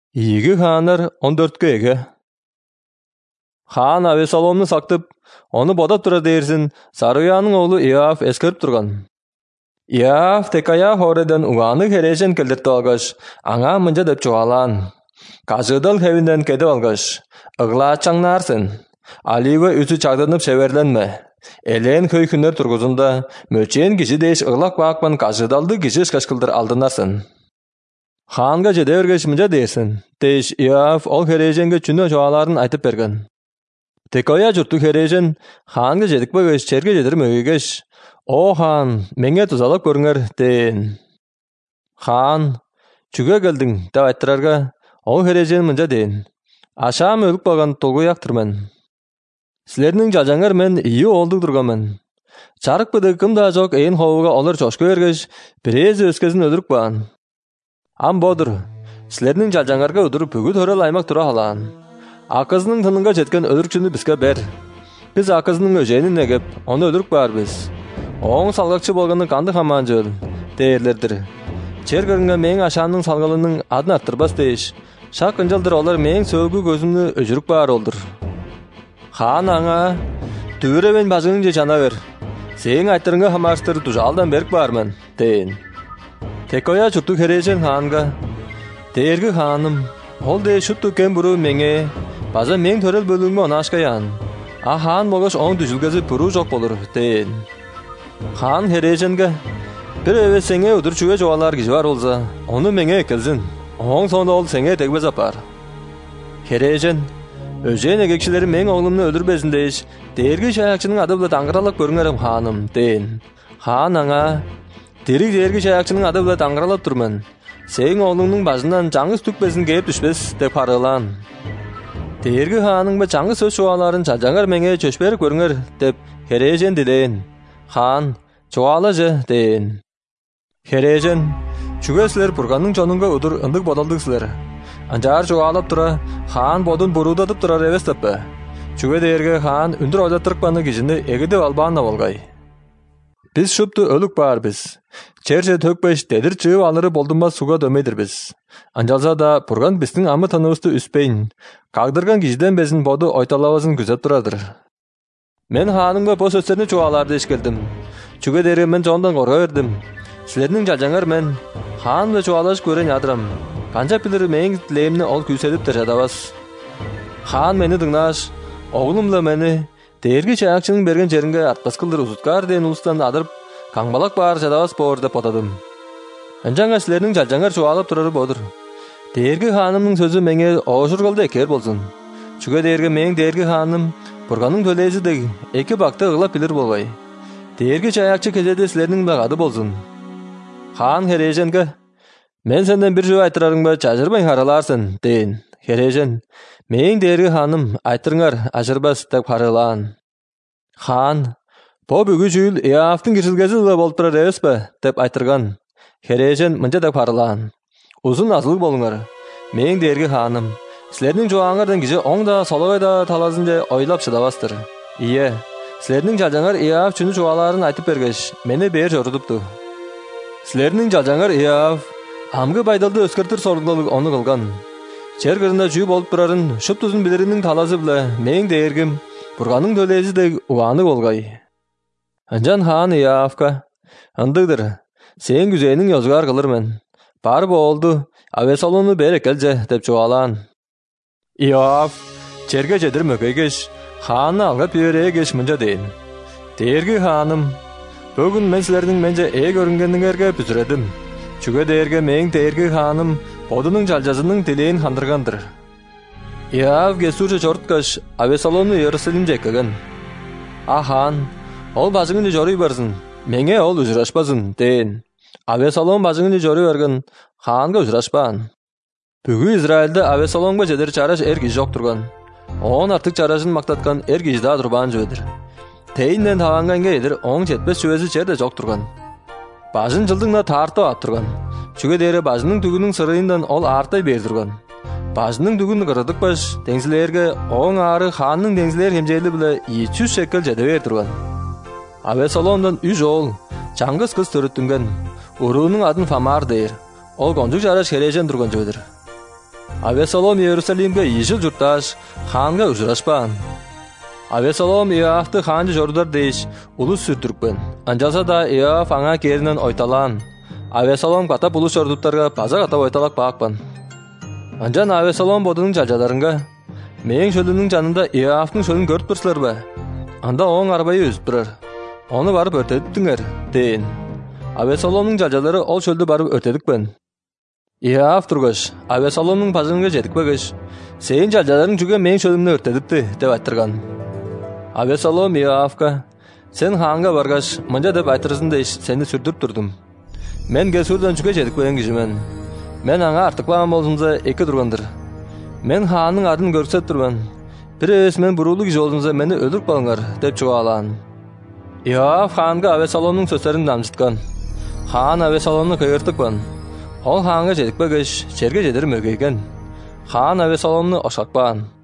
2 Ханар 14-ге. Хан Авесаломны сактып, оны бодап тура дээрсин Саруяның оğlu Иоав эскеріп турган. Иоав Текая хоредан уганы хережен келдиртип алгаш, аңа мынча деп чугалан: "Кажыдал хевинден кетип алгаш, ыгла чаңнарсың. Аливы үзү чагдынып шеберленме. Элен көй күнөр тургузунда мөчен киши деш ыглак бакпан кажыдалды киши кашкылдыр алдынасың." Ханга жете бергеш мынча дээрсин. Деш Иоав ол хереженге чүнө чугаларын айтып берген. Текая журту хережен ханга жетик бөгеш черге жетир мөгегеш: "О хан, меңе тузалап көрүңөр" дейин. Хан: "Чүгө келдиң?" деп айттырарга, ол хережен мынча дейин: "Ашам өлүп калган толгуяктырмын. Силердин жажаңар мен ийи олдук турганмын. Чарык быды кымда жок эйин ховуга олар чошко бергеш, бирез өскөзүн өлүрүп баан. Ам бодур, силердин жажаңарга удур бүгү төрөл аймак тура алаан. Акызынын тынынга жеткен өлүрчүнү бизге бер. Биз акызынын өженин эгеп, оны өлүрүп барбыз. Оң салгакчы болгону канды хаман жөл" дээрлердир. Чер көрүнгөн мээң ашаанын салгалынын адын арттырбас дейиш. Шак ынжалдыр олар мээң сөөгү көзүмнү өжүрүп баар олдур. Хан аңа: "Түбүрөбен бажыңын же жана бер. Сээң айттырыңга хамаштыр тужалдан берип баармын" дейин. Текая журту хережен ханга: "Дээрги ханым, ол дей шутту кен буру меңе, бажа мең төрөл бөлүнгө онаашкаян. А хан болгош оң дүжүлгөзү буру жок болур" дейин. Хан хереженге: "Бир эбе сеңе удур чүгө жуалар киши бар болса, ону меңе келсин. Оң сонда ол сеңе тегбе запар." Хережен: "Өжен эгекчилери мең оглумну өлүрбесин дейиш, дээрги шаякчынын ады биле таңгыралап көрүңөрөм ханым" дейин. Хан аңа: "Дирик дээрги шаякчынын ады биле таңгыралап турмун. Сээң оглуңдун башынан жаңыз түкпесин кээп түшпес" деп харыылаан. Дээрги ханың ба жаңы сөз чугаларын жажаңар меңе чөч берип көрүңөр деп хережен дилейин. Хан: "Чугала же" дейин. Хережен: "Чүгө силер бурганын чонунга удур ындык бодолдук силер. Анжаар чугалап тура хан бодун буруудатып турар эбес деппе. Чүгө дээрге хан үндүр ойлотуркпаны кишини эгидип албаана болгай. Биз шупту өлүк баарбыз. Черже төкпеш дедир чыып алыры болдунбас суга дөмөйдүрбүз. Анжалса да бурган биздин амы тыныбызды үспейин, кагдырган кишиден безин боду ойталабасын күзөп турадыр. Мен ханымга бу сөздөрүнү чугаларды ишкелдим. Чүгө дээрге мен жоондан корго бердим. Силердин жажаңар мен хан менен чугалаш көрөйүн адырам. Канча билир мээң тилеимни ол күйсетип да жадабас. Хан мени дыңнаш, оглумла мени дээрги чаякчынын берген жеринге атпаскылдыр Усуткар дейин улустан адырып, каңбалак баар жадабас боор деп бододум. Анжаңа силердин жажаңар чугалап турары бодур. Дээрги ханымдын сөзү меңе оошурголду экер болсун. Чүгө дээрге мээң дээрги ханым бурганын төлези деги эки бакты ыглап билир болбой. Дээрги чаякчы кезеде силердин багады болсун." Хан хереженге: "Мен сенден бир жөө айтырарыңба жажырбай хараларсың" дейин. Хережен: "Мээң дээрги ханым, айтырыңар, ажырбас" деп харыылаан. Хан: "Бу бүгү жүүл Иоавдын кирилгеси эле болуп турар эбеспи" деп айтырган. Хережен мынча деп харыылаан: "Узун азылык болуңар. Мээң дээрги ханым, силердин жуаңардан киши оң да солой да талазын же ойлап чыдабастыр. Ие, силердин жажаңар Иоав чүнү чугаларын айтып бергеш, мени бээр жорудупту. Силердин жажаңар Иоав амгы байдалды өскөртүр соргулук ону кылган. Чер кырында жүү болуп турарын шуптузун билиринин талазы биле мээң дээргим бурганын төлези дег убааны болгай." Анжан хан Иоавга: "Ындыгдыр, сээң күзөөнүң ёзгар кылырмын. Бар болду, Авесаломну бери келже" деп чугалаан. Иоав черге жетир мөкөйгеш, ханны алгап жиберегеш мынча дейин: "Дээрги ханым, бүгүн мен силердин менже көрүнгениңерге бүзүредим. Чүгө дээрге мээң дээрги ханым бодунун жалжасынын тилейин хандыргандыр. Иоав кесурча чоруткаш Авесаломну Иерусалимге эккеген. А хан, ол бажыңын жорый барсын, меңе ол ужурашпасын" дейин. Авесалом бажыңын жорый берген, ханга ужурашпаан. Бүгү Израилде Авесаломго жетер чараш киши жок турган. Он артык чарашын мактаткан киши да турбаан жөөдүр. Тейинден табанганга едир оң жетпес жөөсү жерде жок турган. Бажын жылдыңда тартып ап турган. Чүгө дээре бажынын түгүнүн сырыйындан ол артай бер турган. Бажынын түгүн кырдыкпаш деңзилерге оң ары ханның деңзилер хемжейли биле 200 шекел жете бер турган. Авесаломдон 3 оол, чаңгыз кыз төрөттүнген. Уруунун адын Фамар дейир. Ол гонжук жараш хережен турган жөөдүр. Авесолом Иерусалимге ижил журташ, ханга ұжырашпан. Авесолом Иоавты ханжы жордар дейш, улус сүртүркпен. Анжаса да Иоав аңа керінен ойталан. Авесолом катап улус жордуттарға паза катап ойталак баақпан. Анжан Авесолом бодының жажаларынға, мейін шөлінің жанында Иоавтың шөлін көріп тұрсылар ба? Анда оң арбайы үзіп тұрар. Оны барып өртедіктіңер, дейін. Авесоломның жажалары ол шөлді барып өртедікпен. Иоав тұрғыш, Авесоломның пазынға жетік бөгіш. Сейін жажаларың жүге мейін шөлімні өртедікті, деп айттырған. Авесолом Иоавқа, сен ханға барғаш, мұнжа деп айтырызын дейш, сені сүрдіріп тұрдым. Мен гесурдан жүге жетік бөйен кішімен. Мен аңа артықлаған болсымза екі тұрғандыр. Мен ханның атын көрсет тұрман. Бір мен бұрулы кіші олсымза мені өліріп балыңар, деп чуғалан. Иоав ханға Авесоломның сөздерін дамжытқан. Хан Авесоломны кайыртықпан. Ол ханға жетік бөгіш, жерге жедір мөгейген. Хан Авесоломны ошақпан.